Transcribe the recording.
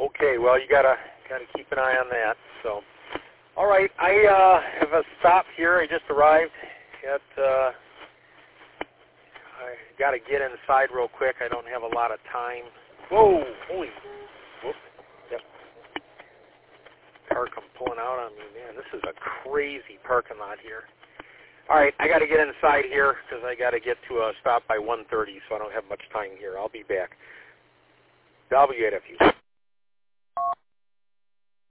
Okay, well, you gotta keep an eye on that. So, all right, I have a stop here. I just arrived at. I gotta get inside real quick. I don't have a lot of time. Whoa! Holy! Whoop! Yep. Car come pulling out on me, man. This is a crazy parking lot here. All right, I gotta get inside here because I gotta get to a stop by 1:30, so I don't have much time here. I'll be back. WAFU.